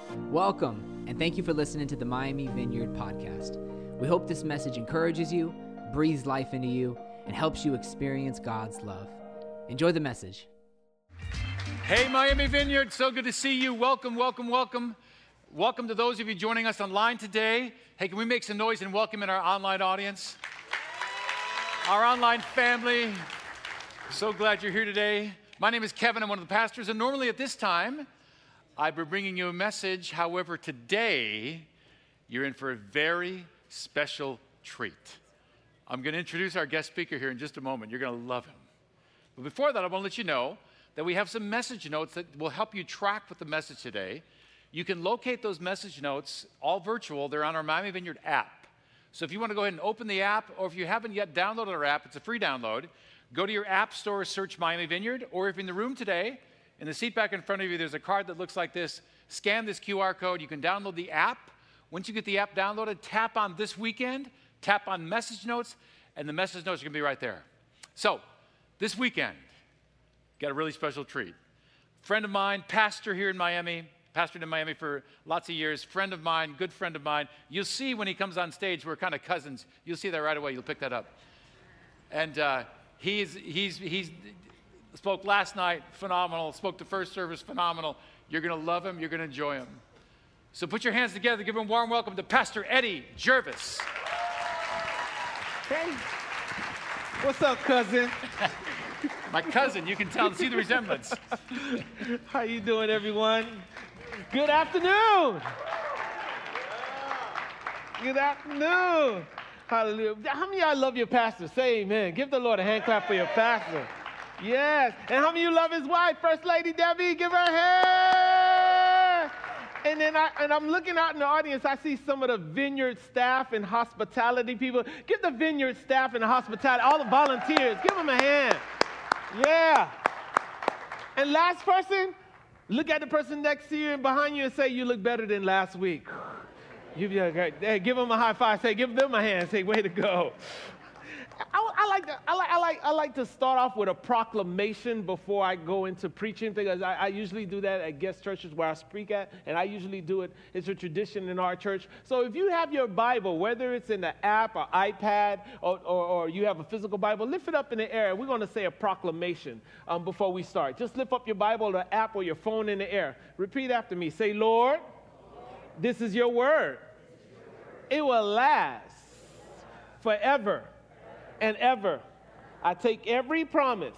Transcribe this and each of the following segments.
Welcome, and thank you for listening to the Miami Vineyard Podcast. We hope this message encourages you, breathes life into you, and helps you experience God's love. Enjoy the message. Hey, Miami Vineyard, so good to see you. Welcome, welcome, welcome. Welcome to those of you joining us online today. Hey, can we make some noise and welcome in our online audience? Our online family. So glad you're here today. My name is Kevin. I'm one of the pastors, and normally at this time, I'd be bringing you a message. However, today, you're in for a very special treat. I'm going to introduce our guest speaker here in just a moment. You're going to love him. But before that, I want to let you know that we have some message notes that will help you track with the message today. You can locate those message notes, all virtual. They're on our Miami Vineyard app. So if you want to go ahead and open the app, or if you haven't yet downloaded our app, it's a free download. Go to your app store, search Miami Vineyard, or if you're in the room today, in the seat back in front of you, there's a card that looks like this. Scan this QR code. You can download the app. Once you get the app downloaded, tap on This Weekend, tap on Message Notes, and the message notes are going to be right there. So, this weekend, got a really special treat. Friend of mine, pastor here in Miami, pastored in Miami for lots of years, friend of mine, good friend of mine. You'll see when he comes on stage, we're kind of cousins. You'll see that right away. You'll pick that up. And he's spoke last night, phenomenal. Spoke the first service, phenomenal. You're going to love him. You're going to enjoy him. So put your hands together. Give him a warm welcome to Pastor Eddie Jervis. Hey. What's up, cousin? My cousin. You can tell. See the resemblance. How you doing, everyone? Good afternoon. Good afternoon. Hallelujah. How many of y'all love your pastor? Say amen. Give the Lord a hand clap for your pastor. Yes. And how many of you love his wife, First Lady Debbie? Give her a hand. And then I'm looking out in the audience. I see some of the vineyard staff and hospitality people. Give the vineyard staff and the hospitality, all the volunteers, give them a hand. Yeah. And last person, look at the person next to you and behind you and say, you look better than last week. Hey, give them a high five. Say, give them a hand. Say, way to go. I like to start off with a proclamation before I go into preaching, because I usually do that at guest churches where I speak at, and I usually do it. It's a tradition in our church. So if you have your Bible, whether it's in the app or iPad or you have a physical Bible, lift it up in the air. We're going to say a proclamation before we start. Just lift up your Bible or the app or your phone in the air. Repeat after me. Say, Lord, this is your word. It will last forever and ever. I take every promise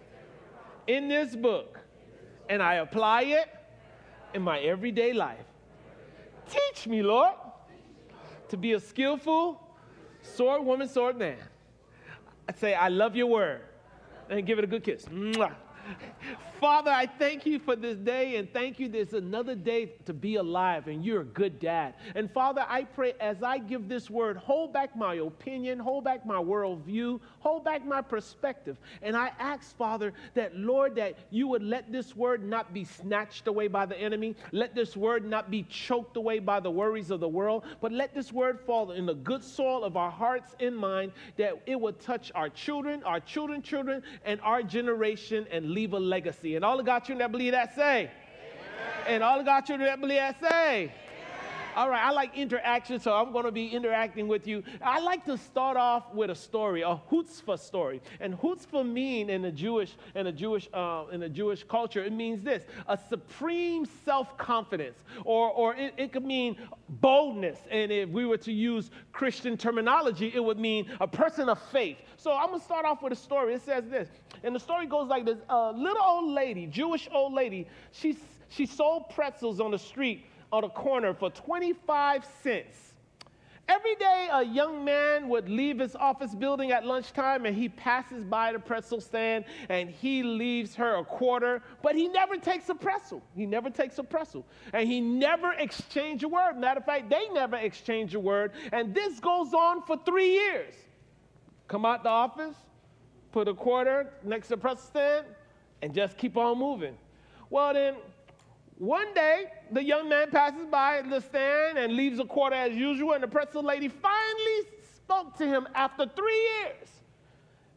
in this book and I apply it in my everyday life. Teach me, Lord, to be a skillful sword woman, sword man. I say, I love your word. And give it a good kiss. Mwah. Father, I thank you for this day, and thank you there's another day to be alive, and you're a good dad. And Father, I pray as I give this word, hold back my opinion, hold back my worldview, hold back my perspective. And I ask, Father, that, Lord, that you would let this word not be snatched away by the enemy. Let this word not be choked away by the worries of the world, but let this word fall in the good soil of our hearts and mind, that it would touch our children, children, and our generation, and leave a legacy. And all of God children that believe that say. Amen. And all of God children that believe that say. Amen. All right, I like interaction, so I'm going to be interacting with you. I like to start off with a story, a chutzpah story. And chutzpah mean in the Jewish culture, it means this: a supreme self-confidence, or it could mean boldness. And if we were to use Christian terminology, it would mean a person of faith. So I'm going to start off with a story. It says this, and the story goes like this: a little old lady, Jewish old lady, she sold pretzels on the street on a corner for 25 cents. Every day, a young man would leave his office building at lunchtime, and he passes by the pretzel stand, and he leaves her a quarter, but he never takes a pretzel. He never takes a pretzel. And he never exchanged a word. Matter of fact, they never exchanged a word. And this goes on for 3 years. Come out the office, put a quarter next to the pretzel stand, and just keep on moving. Well, then, one day, the young man passes by the stand and leaves a quarter as usual, and the pretzel lady finally spoke to him after 3 years.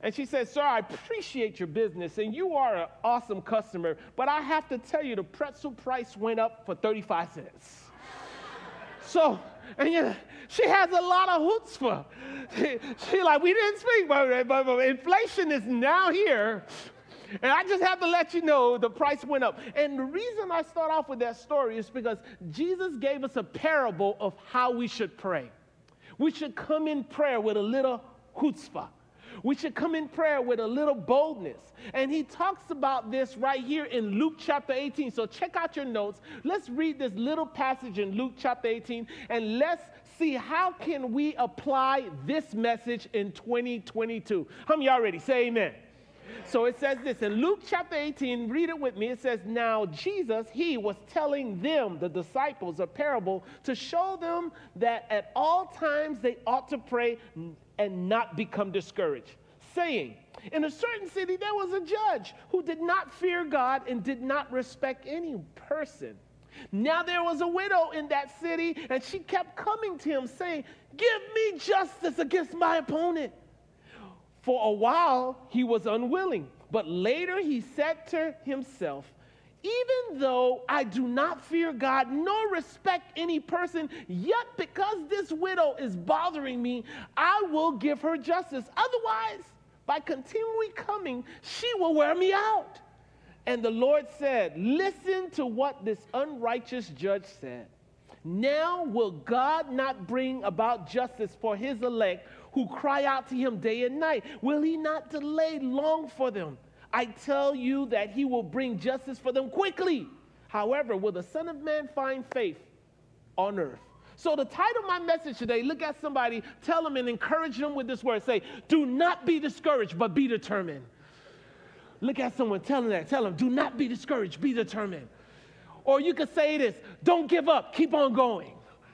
And she said, sir, I appreciate your business, and you are an awesome customer, but I have to tell you, the pretzel price went up for 35 cents. So, and she has a lot of chutzpah. She like, we didn't speak, but inflation is now here. And I just have to let you know the price went up. And the reason I start off with that story is because Jesus gave us a parable of how we should pray. We should come in prayer with a little chutzpah. We should come in prayer with a little boldness. And he talks about this right here in Luke chapter 18. So check out your notes. Let's read this little passage in Luke chapter 18, and let's see how can we apply this message in 2022. How many of y'all ready? Say amen. So it says this in Luke chapter 18, read it with me. It says, now Jesus, he was telling them, the disciples, a parable to show them that at all times they ought to pray and not become discouraged, saying, in a certain city there was a judge who did not fear God and did not respect any person. Now there was a widow in that city, and she kept coming to him saying, give me justice against my opponent. For a while he was unwilling, but later he said to himself, even though I do not fear God nor respect any person, yet because this widow is bothering me, I will give her justice. Otherwise, by continually coming, she will wear me out. And the Lord said, listen to what this unrighteous judge said. Now will God not bring about justice for his elect who cry out to him day and night? Will he not delay long for them? I tell you that he will bring justice for them quickly. However, will the Son of Man find faith on earth? So the title of my message today, look at somebody, tell them and encourage them with this word. Say, do not be discouraged, but be determined. Look at someone, tell them that. Tell them, do not be discouraged, be determined. Or you could say this, don't give up, keep on going.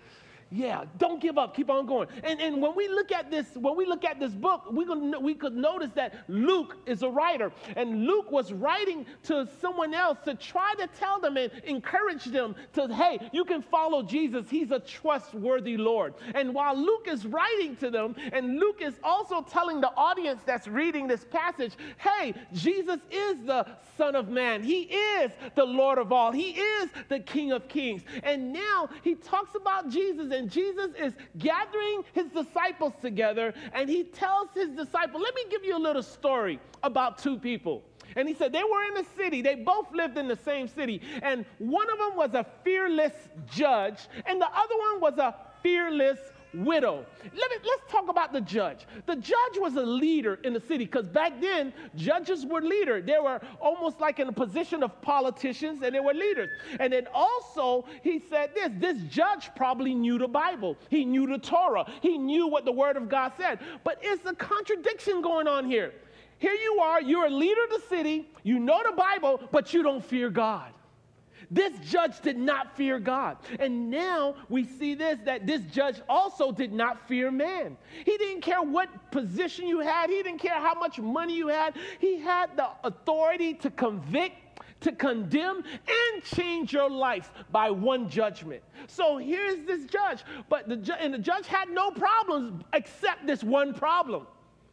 Yeah, don't give up, keep on going. And when we look at this book, we could notice that Luke is a writer. And Luke was writing to someone else to try to tell them and encourage them to, hey, you can follow Jesus. He's a trustworthy Lord. And while Luke is writing to them, and Luke is also telling the audience that's reading this passage, hey, Jesus is the Son of Man. He is the Lord of all. He is the King of Kings. And now he talks about Jesus, and Jesus is gathering his disciples together, and he tells his disciples, let me give you a little story about two people. And he said they were in a city. They both lived in the same city. And one of them was a fearless judge, and the other one was a fearless widow. Let's talk about the judge. The judge was a leader in the city, because back then, judges were leaders. They were almost like in a position of politicians, and they were leaders. And then also, he said this judge probably knew the Bible. He knew the Torah. He knew what the Word of God said. But it's a contradiction going on here. Here you are, you're a leader of the city, you know the Bible, but you don't fear God. This judge did not fear God. And now we see that this judge also did not fear man. He didn't care what position you had. He didn't care how much money you had. He had the authority to convict, to condemn, and change your life by one judgment. So here's this judge. But the judge had no problems except this one problem: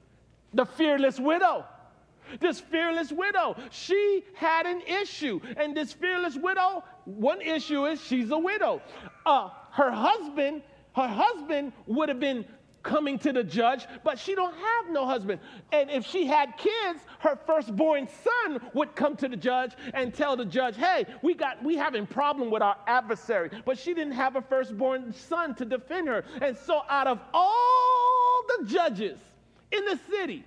the fearless widow. This fearless widow, she had an issue. And this fearless widow, one issue is she's a widow. Her husband would have been coming to the judge, but she don't have no husband. And if she had kids, her firstborn son would come to the judge and tell the judge, hey, we having problem with our adversary. But she didn't have a firstborn son to defend her. And so out of all the judges in the city,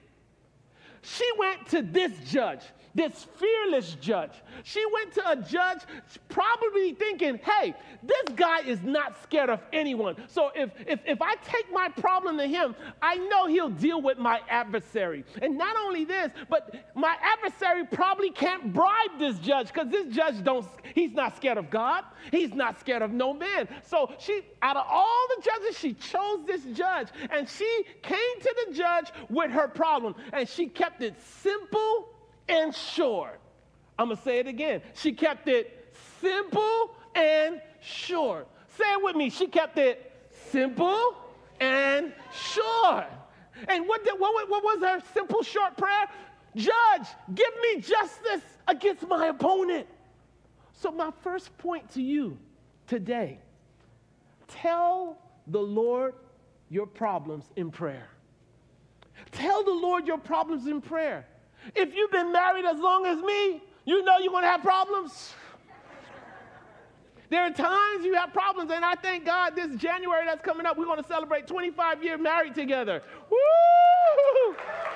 she went to this judge, this fearless judge. She went to a judge probably thinking, hey, this guy is not scared of anyone. So if I take my problem to him, I know he'll deal with my adversary. And not only this, but my adversary probably can't bribe this judge, because this judge he's not scared of God. He's not scared of no man. So out of all the judges, she chose this judge, and she came to the judge with her problem, and she kept it simple and short. I'm going to say it again. She kept it simple and short. Say it with me. She kept it simple and short. And what was her simple short prayer? Judge, give me justice against my opponent. So my first point to you today, tell the Lord your problems in prayer. Tell the Lord your problems in prayer. If you've been married as long as me, you know you're going to have problems. There are times you have problems, and I thank God this January that's coming up, we're going to celebrate 25 years married together. Woo!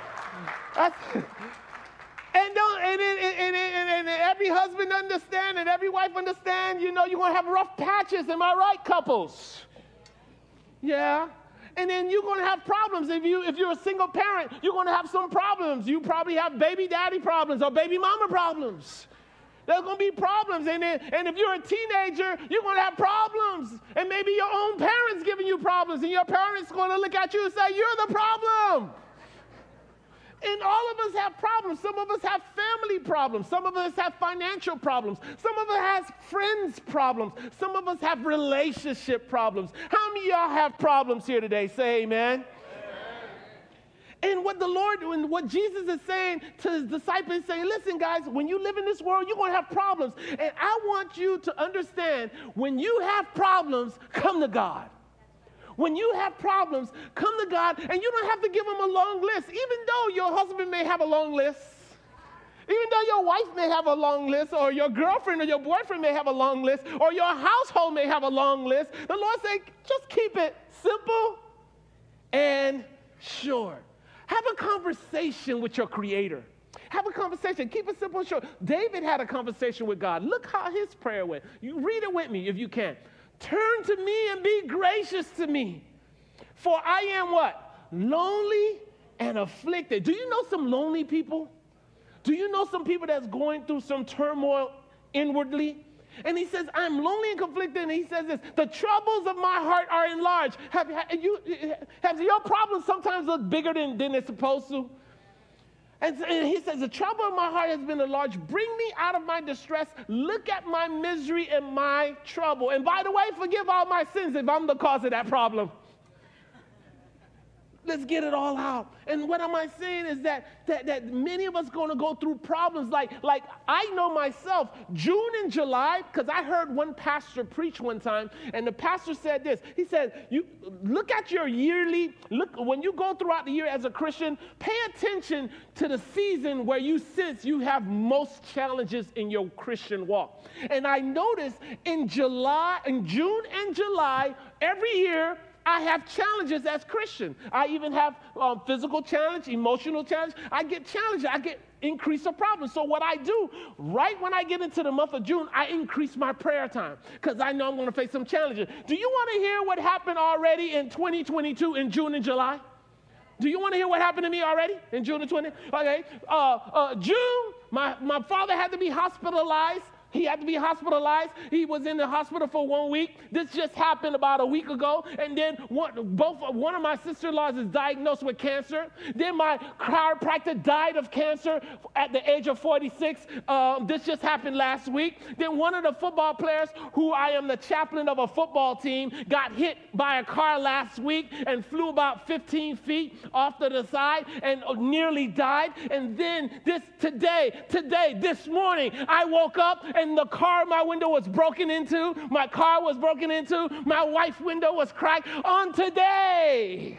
And every husband understand and every wife understand, you know, you're going to have rough patches. Am I right, couples? Yeah. And then you're going to have problems. If you're a single parent, you're going to have some problems. You probably have baby daddy problems or baby mama problems. There's going to be problems. And if you're a teenager, you're going to have problems. And maybe your own parents giving you problems. And your parents going to look at you and say, you're the problem. And all of us have problems. Some of us have family problems. Some of us have financial problems. Some of us have friends problems. Some of us have relationship problems. How many of y'all have problems here today? Say amen. And what Jesus is saying to his disciples, is saying, listen, guys, when you live in this world, you're going to have problems. And I want you to understand, when you have problems, come to God. When you have problems, come to God, and you don't have to give him a long list, even though your husband may have a long list, even though your wife may have a long list, or your girlfriend or your boyfriend may have a long list, or your household may have a long list. The Lord said, just keep it simple and short. Have a conversation with your Creator. Have a conversation. Keep it simple and short. David had a conversation with God. Look how his prayer went. You read it with me if you can. Turn to me and be gracious to me, for I am what? Lonely and afflicted. Do you know some lonely people? Do you know some people that's going through some turmoil inwardly? And he says, I'm lonely and conflicted. And he says this, the troubles of my heart are enlarged. Have your problems sometimes look bigger than they're supposed to? And he says, the trouble of my heart has been enlarged. Bring me out of my distress. Look at my misery and my trouble. And by the way, forgive all my sins if I'm the cause of that problem. Let's get it all out. And what am I saying is that many of us going to go through problems like I know myself, June and July, because I heard one pastor preach one time, and the pastor said this. He said, you look at your when you go throughout the year as a Christian, pay attention to the season where you sense you have most challenges in your Christian walk. And I noticed in June and July, every year, I have challenges as Christian. I even have physical challenge, emotional challenge. I get challenges. I get increase of problems. So what I do, right when I get into the month of June, I increase my prayer time because I know I'm going to face some challenges. Do you want to hear what happened already in 2022 in June and July? Do you want to hear what happened to me already in June and 20? Okay. June, my father had to be hospitalized. He had to be hospitalized. He was in the hospital for 1 week. This just happened about a week ago. And then one of my sister-in-laws is diagnosed with cancer. Then my chiropractor died of cancer at the age of 46. This just happened last week. Then one of the football players, who I am the chaplain of a football team, got hit by a car last week and flew about 15 feet off to the side and nearly died. And then this morning, I woke up and the car, my window was broken into. My car was broken into. My wife's window was cracked on today.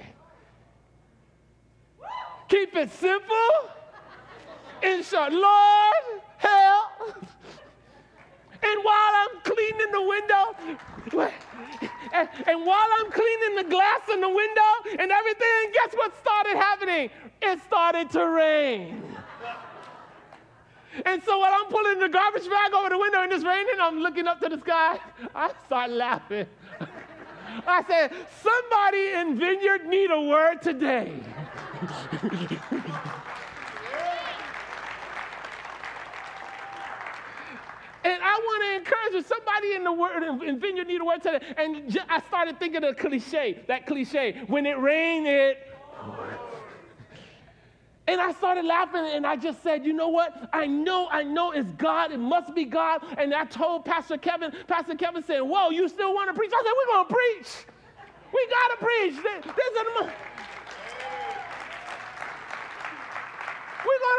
Keep it simple and short. Lord, help. And while I'm cleaning the window, and while I'm cleaning the glass in the window and everything, guess what started happening? It started to rain. And so when I'm pulling the garbage bag over the window and it's raining, I'm looking up to the sky. I start laughing. I said, somebody in Vineyard need a word today. And I want to encourage you, somebody in Vineyard need a word today. And I started thinking of that cliche, when it rained, it... And I started laughing, and I just said, you know what? I know it's God. It must be God. And I told Pastor Kevin said, whoa, you still want to preach? I said, we're going to preach. We got to preach.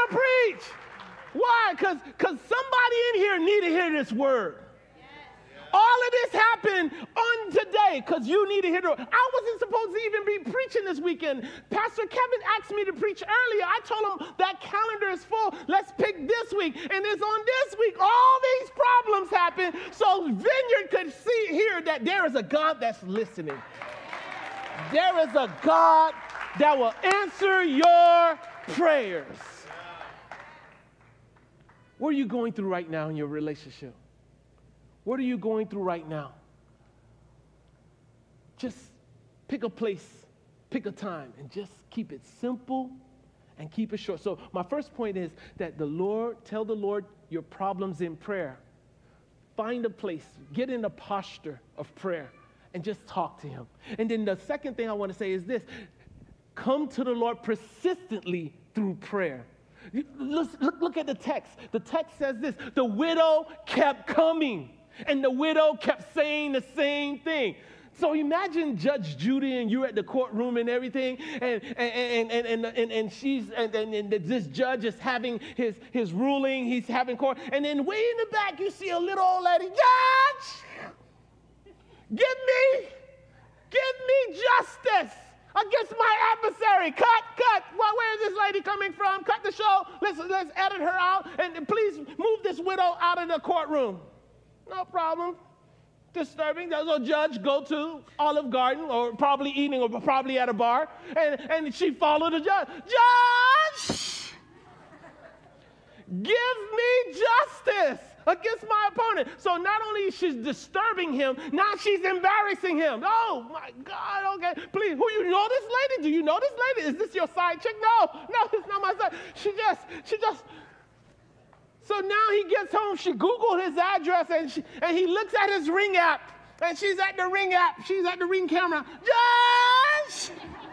to preach. Why? Because somebody in here need to hear this word. All of this happened on today because you need to hear the word. I wasn't supposed to even be preaching this weekend. Pastor Kevin asked me to preach earlier. I told him that calendar is full. Let's pick this week. And it's on this week. All these problems happen so Vineyard could hear that there is a God that's listening. There is a God that will answer your prayers. What are you going through right now in your relationship? What are you going through right now? Just pick a place, pick a time, and just keep it simple and keep it short. So my first point is that tell the Lord your problems in prayer. Find a place, get in a posture of prayer, and just talk to him. And then the second thing I want to say is this: come to the Lord persistently through prayer. Look at the text. The text says this: the widow kept coming. And the widow kept saying the same thing. So imagine Judge Judy and you at the courtroom and everything, and this judge is having his ruling. He's having court, and then way in the back you see a little old lady. Judge, give me justice against my adversary. Cut. Well, where is this lady coming from? Cut the show. Let's edit her out, and please move this widow out of the courtroom. No problem. Disturbing. So judge go to Olive Garden, or probably eating, or probably at a bar, and she followed the judge. Judge, give me justice against my opponent. So not only is she disturbing him, now she's embarrassing him. Oh my God, okay. Please, who, you know this lady? Do you know this lady? Is this your side chick? No, it's not my side. She just. So now he gets home, she Googled his address, and he looks at his Ring app, and she's at the Ring app, she's at the Ring camera. Judge,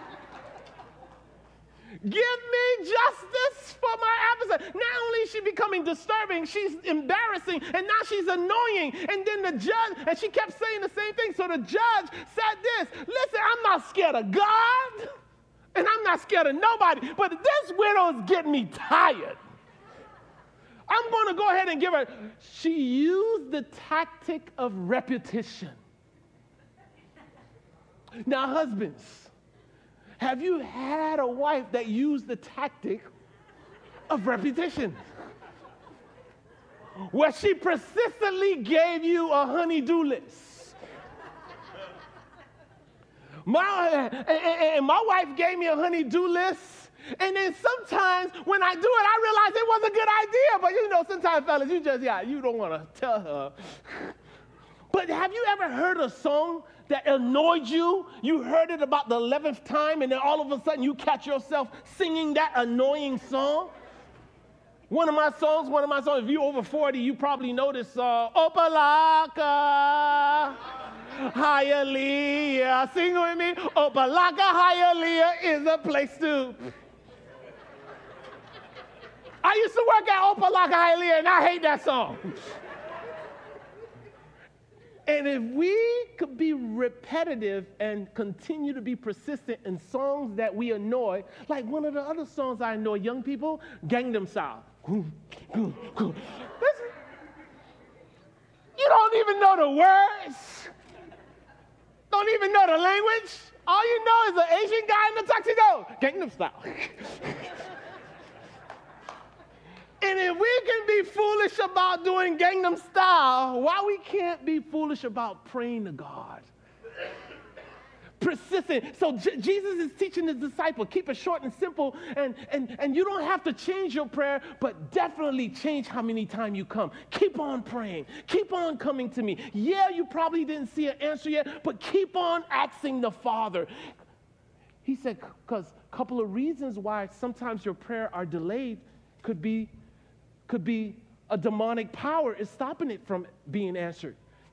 give me justice for my adversary. Not only is she becoming disturbing, she's embarrassing, and now she's annoying. And then the judge, and she kept saying the same thing. So the judge said this: listen, I'm not scared of God, and I'm not scared of nobody, but this widow is getting me tired. I'm going to go ahead and give her. She used the tactic of repetition. Now, husbands, have you had a wife that used the tactic of repetition? Where she persistently gave you a honey-do list. My wife gave me a honey-do list. And then sometimes when I do it, I realize it was a good idea. But you know, sometimes, fellas, you don't want to tell her. But have you ever heard a song that annoyed you? You heard it about the 11th time, and then all of a sudden you catch yourself singing that annoying song? One of my songs, if you're over 40, you probably know this song. Opalaka, Hialeah. Sing with me. Opalaka, Hialeah is a place to. I used to work at Opalaka, Hialeah, and I hate that song. And if we could be repetitive and continue to be persistent in songs that we annoy, like one of the other songs I annoy young people, Gangnam Style. Listen, you don't even know the words, don't even know the language. All you know is an Asian guy in a tuxedo, Gangnam Style. And if we can be foolish about doing Gangnam Style, why we can't be foolish about praying to God? Persistent. So Jesus is teaching his disciples, keep it short and simple, and you don't have to change your prayer, but definitely change how many times you come. Keep on praying. Keep on coming to me. Yeah, you probably didn't see an answer yet, but keep on asking the Father. He said, because a couple of reasons why sometimes your prayer are delayed could be a demonic power is stopping it from being answered.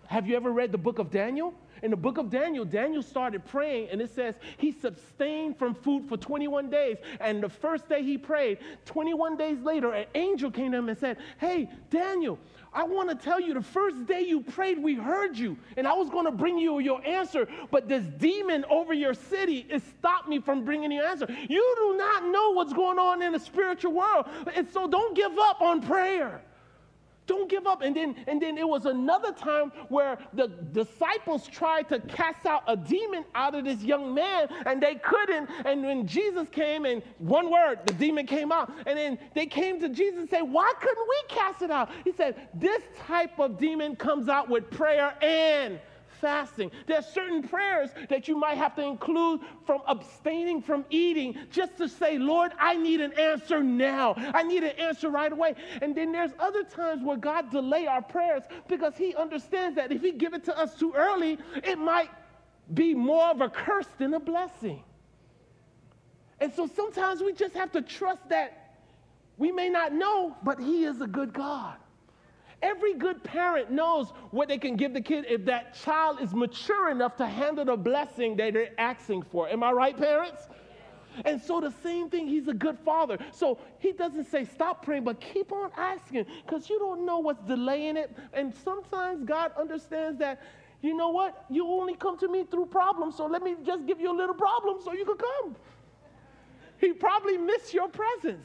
Have you ever read the book of Daniel? In the book of Daniel, Daniel started praying, and it says he abstained from food for 21 days. And the first day he prayed, 21 days later, an angel came to him and said, hey, Daniel, I want to tell you, the first day you prayed, we heard you. And I was going to bring you your answer, but this demon over your city has stopped me from bringing you an answer. You do not know what's going on in the spiritual world. And so don't give up on prayer. Don't give up. And then it was another time where the disciples tried to cast out a demon out of this young man, and they couldn't. And when Jesus came, and one word, the demon came out. And then they came to Jesus and said, why couldn't we cast it out? He said, this type of demon comes out with prayer and fasting. There are certain prayers that you might have to include, from abstaining from eating, just to say, Lord, I need an answer now. I need an answer right away. And then there's other times where God delay our prayers because he understands that if he give it to us too early, it might be more of a curse than a blessing. And so sometimes we just have to trust that we may not know, but he is a good God. Every good parent knows what they can give the kid if that child is mature enough to handle the blessing that they're asking for. Am I right, parents? And so the same thing, he's a good father. So he doesn't say stop praying, but keep on asking, because you don't know what's delaying it. And sometimes God understands that, you know what? You only come to me through problems, so let me just give you a little problem so you can come. He probably missed your presence.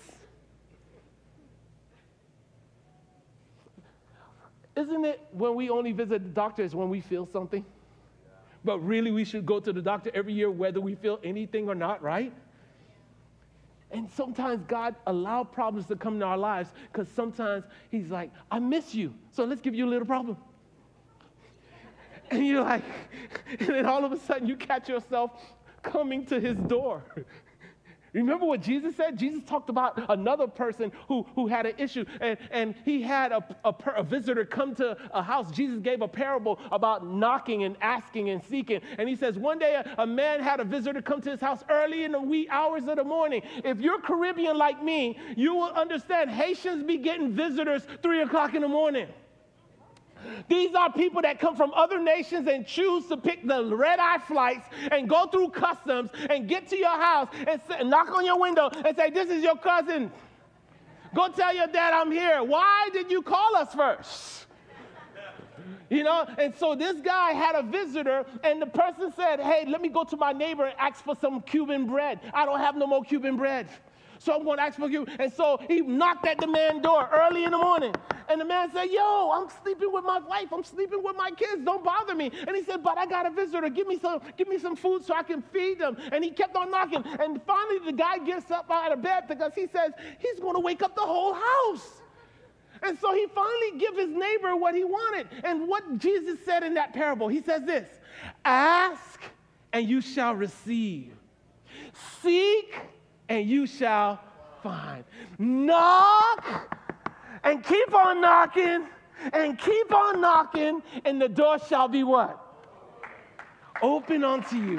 Isn't it when we only visit the doctor is when we feel something? Yeah. But really we should go to the doctor every year whether we feel anything or not, right? And sometimes God allows problems to come in our lives because sometimes he's like, I miss you, so let's give you a little problem. And you're like, and then all of a sudden you catch yourself coming to his door. Remember what Jesus said? Jesus talked about another person who had an issue, and he had a visitor come to a house. Jesus gave a parable about knocking and asking and seeking. And he says, one day a man had a visitor come to his house early in the wee hours of the morning. If you're Caribbean like me, you will understand Haitians be getting visitors 3 o'clock in the morning. These are people that come from other nations and choose to pick the red-eye flights and go through customs and get to your house and knock on your window and say, this is your cousin. Go tell your dad I'm here. Why did you call us first? You know, and so this guy had a visitor, and the person said, hey, let me go to my neighbor and ask for some Cuban bread. I don't have no more Cuban bread. So I'm going to ask for you. And so he knocked at the man's door early in the morning. And the man said, yo, I'm sleeping with my wife. I'm sleeping with my kids. Don't bother me. And he said, but I got a visitor. Give me some food so I can feed them. And he kept on knocking. And finally the guy gets up out of bed because he says he's going to wake up the whole house. And so he finally gives his neighbor what he wanted. And what Jesus said in that parable, he says this, ask and you shall receive. Seek and you shall find. Knock and keep on knocking and keep on knocking, and the door shall be what? Open unto you.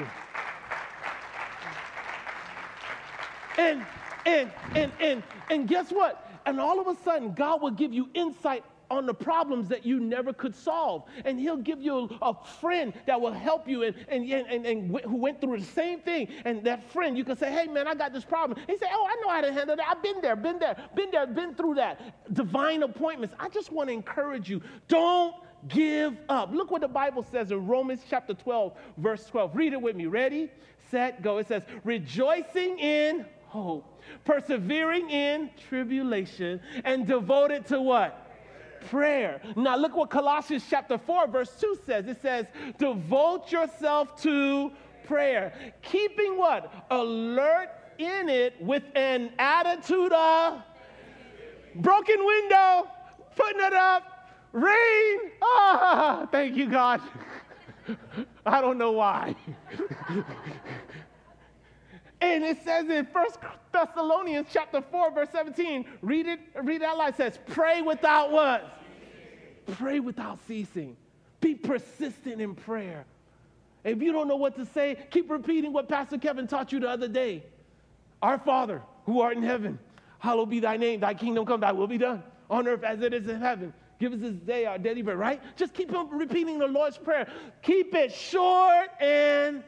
And guess what? And all of a sudden, God will give you insight on the problems that you never could solve. And he'll give you a friend that will help you and who went through the same thing. And that friend, you can say, hey, man, I got this problem. He say, oh, I know how to handle that. I've been through that. Divine appointments. I just want to encourage you. Don't give up. Look what the Bible says in Romans chapter 12, verse 12. Read it with me. Ready, set, go. It says, rejoicing in hope, persevering in tribulation, and devoted to what? Prayer. Now look what Colossians chapter 4 verse 2 says. It says, devote yourself to prayer. Keeping what? Alert in it with an attitude of broken window, putting it up, rain. Ah, thank you, God. I don't know why. And it says in 1 Thessalonians chapter 4, verse 17, read it out loud. It says, pray without what? Pray without ceasing. Be persistent in prayer. If you don't know what to say, keep repeating what Pastor Kevin taught you the other day. Our Father, who art in heaven, hallowed be thy name. Thy kingdom come, thy will be done on earth as it is in heaven. Give us this day our daily bread, right? Just keep on repeating the Lord's Prayer. Keep it short and...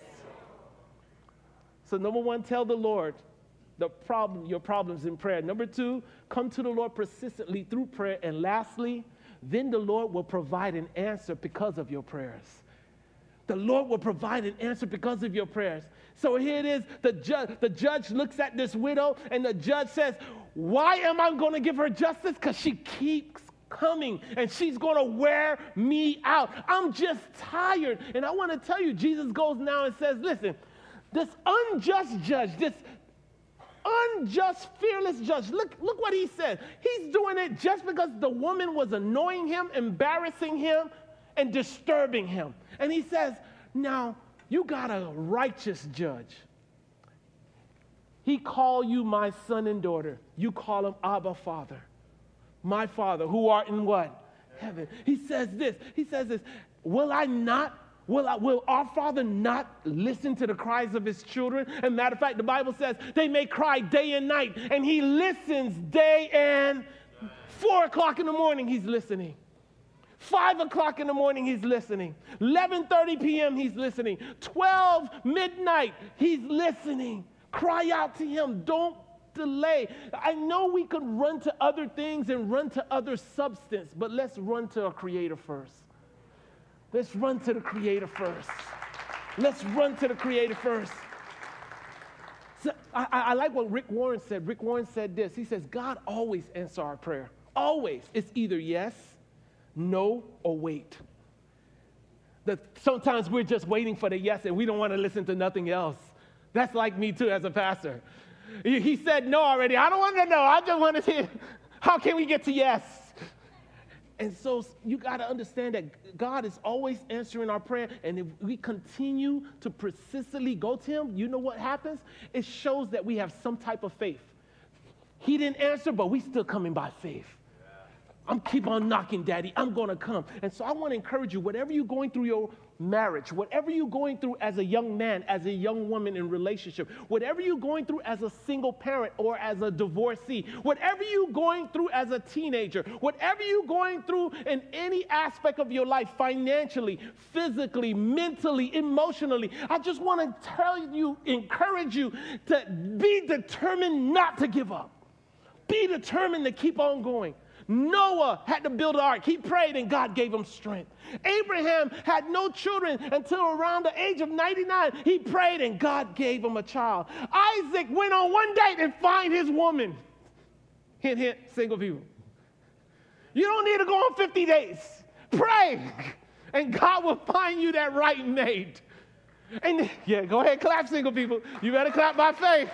So number one, tell the Lord your problems in prayer. Number two, come to the Lord persistently through prayer. And lastly, then the Lord will provide an answer because of your prayers. The Lord will provide an answer because of your prayers. So here it is. The judge looks at this widow, and the judge says, why am I going to give her justice? Because she keeps coming, and she's going to wear me out. I'm just tired. And I want to tell you, Jesus goes now and says, listen, this unjust judge, this unjust, fearless judge, look what he said. He's doing it just because the woman was annoying him, embarrassing him, and disturbing him. And he says, now, you got a righteous judge. He called you my son and daughter. You call him Abba, Father. My Father, who art in what? Heaven. He says this. Will our Father not listen to the cries of his children? And matter of fact, the Bible says they may cry day and night, and he listens day and 4 o'clock in the morning, he's listening. 5 o'clock in the morning, he's listening. 11:30 p.m., he's listening. 12 midnight, he's listening. Cry out to him. Don't delay. I know we could run to other things and run to other substance, but let's run to our Creator first. Let's run to the Creator first. Let's run to the Creator first. So I like what Rick Warren said. Rick Warren said this. He says, God always answers our prayer. Always. It's either yes, no, or wait. Sometimes we're just waiting for the yes and we don't want to listen to nothing else. That's like me too as a pastor. He said no already. I don't want to know. I just want to hear, how can we get to yes? And so you got to understand that God is always answering our prayer. And if we continue to persistently go to him, you know what happens? It shows that we have some type of faith. He didn't answer, but we still coming by faith. I'm keep on knocking, Daddy. I'm going to come. And so I want to encourage you, whatever you're going through your marriage, whatever you're going through as a young man, as a young woman in relationship, whatever you're going through as a single parent or as a divorcee, whatever you're going through as a teenager, whatever you're going through in any aspect of your life, financially, physically, mentally, emotionally, I just want to tell you, encourage you to be determined not to give up. Be determined to keep on going. Noah had to build an ark. He prayed and God gave him strength. Abraham had no children until around the age of 99. He prayed and God gave him a child. Isaac went on one date and found his woman. Hint, hint, single people. You don't need to go on 50 days. Pray and God will find you that right mate. And yeah, go ahead, clap, single people. You better clap by faith.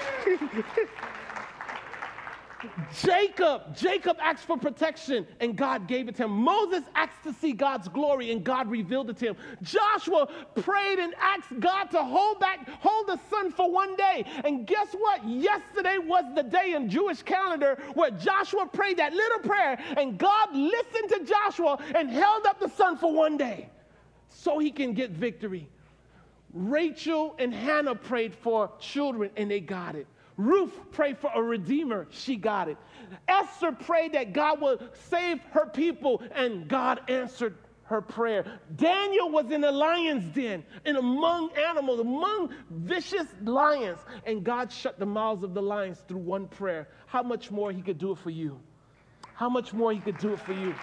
Jacob asked for protection and God gave it to him. Moses asked to see God's glory and God revealed it to him. Joshua prayed and asked God to hold the sun for one day. And guess what? Yesterday was the day in Jewish calendar where Joshua prayed that little prayer and God listened to Joshua and held up the sun for one day so he can get victory. Rachel and Hannah prayed for children and they got it. Ruth prayed for a redeemer. She got it. Esther prayed that God would save her people, and God answered her prayer. Daniel was in a lion's den, and among animals, among vicious lions, and God shut the mouths of the lions through one prayer. How much more he could do it for you? How much more he could do it for you?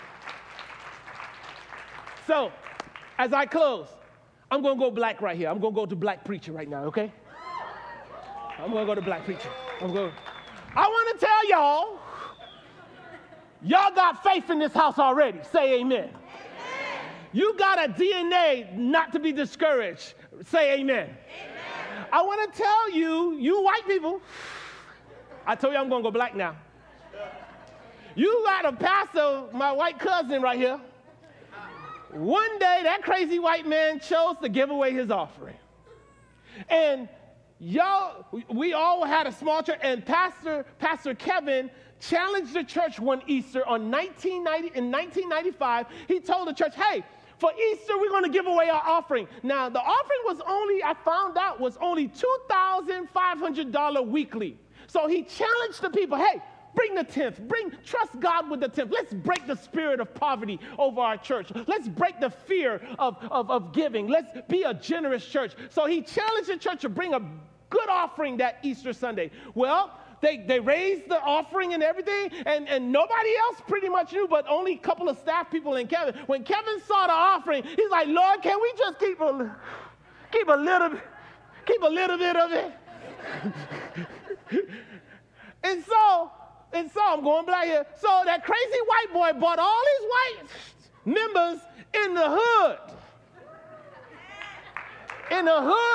So, as I close, I'm going to go black right here. I'm going to go to black preacher right now, okay? I'm going to go to black preacher. I want to tell y'all got faith in this house already. Say amen. Amen. You got a DNA not to be discouraged. Say amen. Amen. I want to tell you white people, I told you I'm going to go black now. You got a pastor, my white cousin right here. One day, that crazy white man chose to give away his offering. And y'all, we all had a small church, and Pastor Kevin challenged the church one Easter in 1995. He told the church, hey, for Easter, we're going to give away our offering. Now, the offering was I found out, was only $2,500 weekly. So he challenged the people, hey, Bring the 10th. Trust God with the 10th. Let's break the spirit of poverty over our church. Let's break the fear of giving. Let's be a generous church. So he challenged the church to bring a good offering that Easter Sunday. Well, they raised the offering and everything, and nobody else pretty much knew, but only a couple of staff people and Kevin. When Kevin saw the offering, he's like, Lord, can we just keep a little bit of it? and so I'm going back here. So that crazy white boy bought all these white members in the hood. In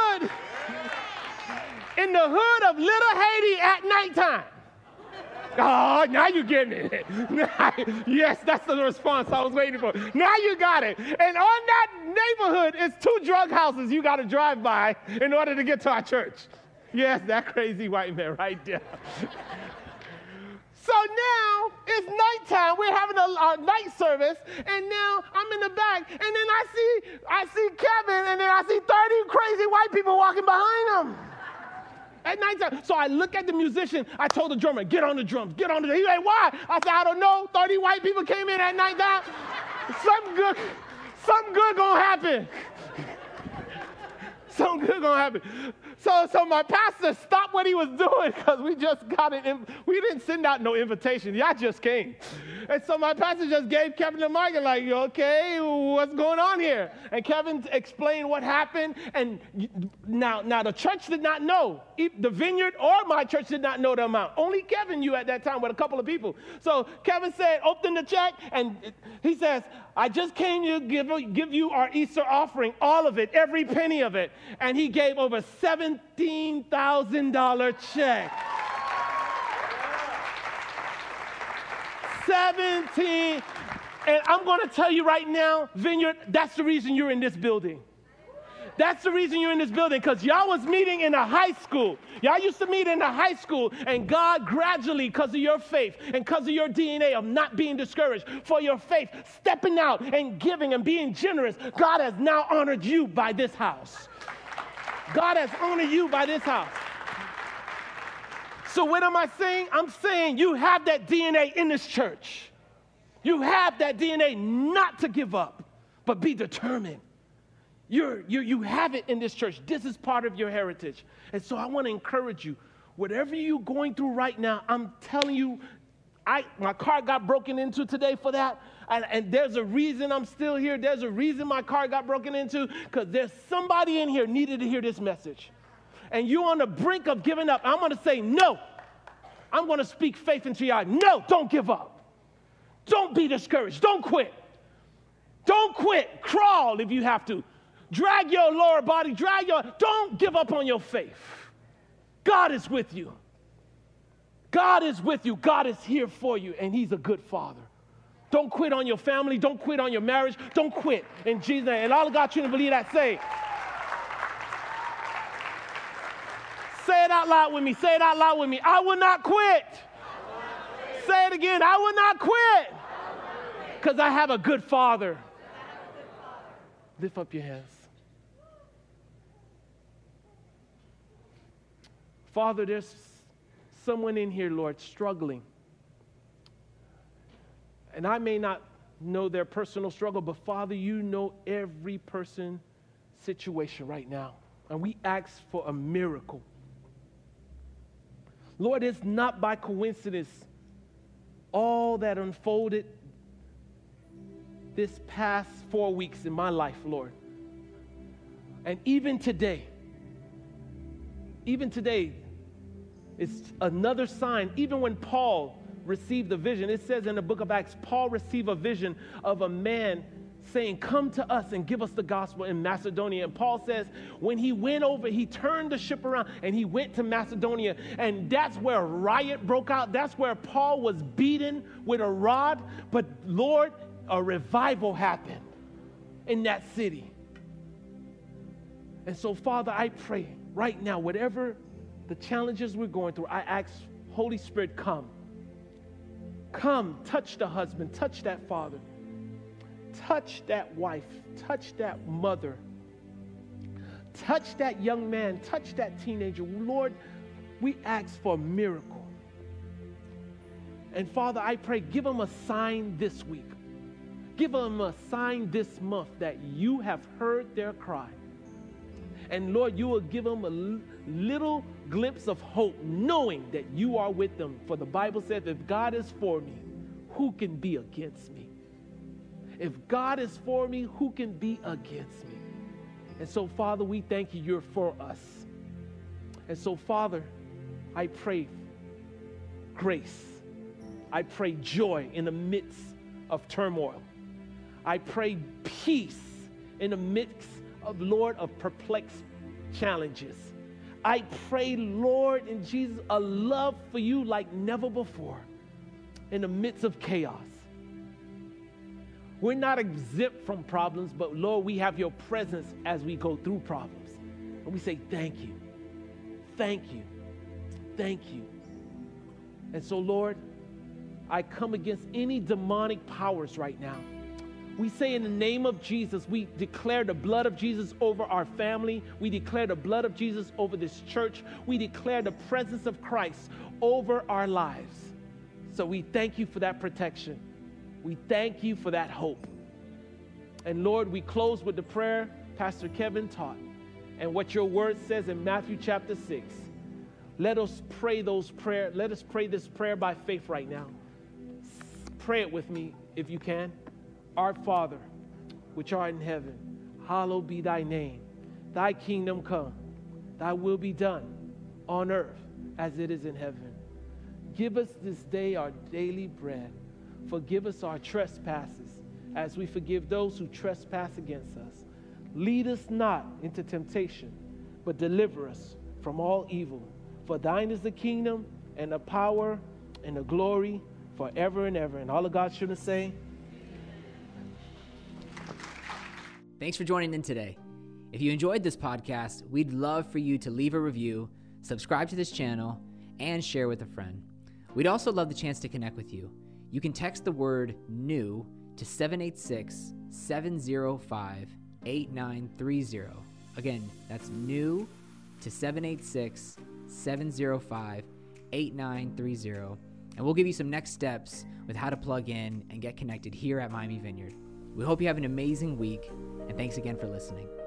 the hood of Little Haiti at nighttime. Oh, now you getting it. Yes, that's the response I was waiting for. Now you got it. And on that neighborhood is 2 drug houses you got to drive by in order to get to our church. Yes, that crazy white man right there. So now it's nighttime. We're having a night service, and now I'm in the back, and then I see Kevin, and then I see 30 crazy white people walking behind him. At nighttime. So I look at the musician. I told the drummer, get on the drums, get on the drums. He's like, why? I said, I don't know. 30 white people came in at nighttime. Something good gonna happen. Something good gonna happen. So my pastor stopped what he was doing because we just got we didn't send out no invitation. Y'all just came. And so my pastor just gave Kevin the mic and like, okay, what's going on here? And Kevin explained what happened. And now the church did not know. The Vineyard or my church did not know the amount. Only Kevin knew at that time with a couple of people. So Kevin said, open the check. And he says, I just came to give you our Easter offering, all of it, every penny of it. And he gave over $17,000 check. 17. And I'm going to tell you right now, Vineyard, that's the reason you're in this building. That's the reason you're in this building, because y'all was meeting in a high school. Y'all used to meet in a high school, and God gradually, because of your faith and because of your DNA of not being discouraged, for your faith, stepping out and giving and being generous, God has now honored you by this house. God has honored you by this house. So what am I saying? I'm saying you have that DNA in this church. You have that DNA not to give up, but be determined. You have it in this church. This is part of your heritage. And so I want to encourage you, whatever you're going through right now, I'm telling you, my car got broken into today for that. And there's a reason I'm still here. There's a reason my car got broken into, because there's somebody in here needed to hear this message. And you're on the brink of giving up. I'm going to say no. I'm going to speak faith into your life. No, don't give up. Don't be discouraged. Don't quit. Don't quit. Crawl if you have to. Drag your lower body. Don't give up on your faith. God is with you. God is with you. God is here for you, and he's a good father. Don't quit on your family. Don't quit on your marriage. Don't quit in Jesus' name. And all of God, you to believe that, say it out loud with me. Say it out loud with me. I will not quit. Say it again. I will not quit. Because I have a good father. Lift up your hands. Father, there's someone in here, Lord, struggling. And I may not know their personal struggle, but Father, you know every person's situation right now. And we ask for a miracle. Lord, it's not by coincidence all that unfolded this past 4 weeks in my life, Lord. And even today, it's another sign. Even when Paul received the vision, it says in the book of Acts, Paul received a vision of a man saying, come to us and give us the gospel in Macedonia. And Paul says, when he went over, he turned the ship around and he went to Macedonia. And that's where a riot broke out. That's where Paul was beaten with a rod. But Lord, a revival happened in that city. And so, Father, I pray right now, whatever the challenges we're going through, I ask, Holy Spirit, come. Come, touch the husband, touch that father, touch that wife, touch that mother, touch that young man, touch that teenager. Lord, we ask for a miracle. And Father, I pray, give them a sign this week. Give them a sign this month that you have heard their cry. And Lord, you will give them a little glimpse of hope, knowing that you are with them. For the Bible says, if God is for me, who can be against me? If God is for me, who can be against me? And so, Father, we thank you, you're for us. And so, Father, I pray grace. I pray joy in the midst of turmoil. I pray peace in the midst of, Lord, of perplexed challenges. I pray, Lord, in Jesus, a love for you like never before in the midst of chaos. We're not exempt from problems, but Lord, we have your presence as we go through problems. And we say, thank you, thank you, thank you. And so, Lord, I come against any demonic powers right now. We say in the name of Jesus, we declare the blood of Jesus over our family. We declare the blood of Jesus over this church. We declare the presence of Christ over our lives. So we thank you for that protection. We thank you for that hope. And Lord, we close with the prayer Pastor Kevin taught and what your word says in Matthew chapter 6. Let us pray those prayers. Let us pray this prayer by faith right now. Pray it with me if you can. Our Father, which art in heaven, hallowed be thy name. Thy kingdom come, thy will be done on earth as it is in heaven. Give us this day our daily bread. Forgive us our trespasses as we forgive those who trespass against us. Lead us not into temptation, but deliver us from all evil. For thine is the kingdom and the power and the glory forever and ever. And all of God's children say, Thanks for joining in today. If you enjoyed this podcast, we'd love for you to leave a review, subscribe to this channel, and share with a friend. We'd also love the chance to connect with you. You can text the word NEW to 786-705-8930. Again, that's NEW to 786-705-8930. And we'll give you some next steps with how to plug in and get connected here at Miami Vineyard. We hope you have an amazing week, and thanks again for listening.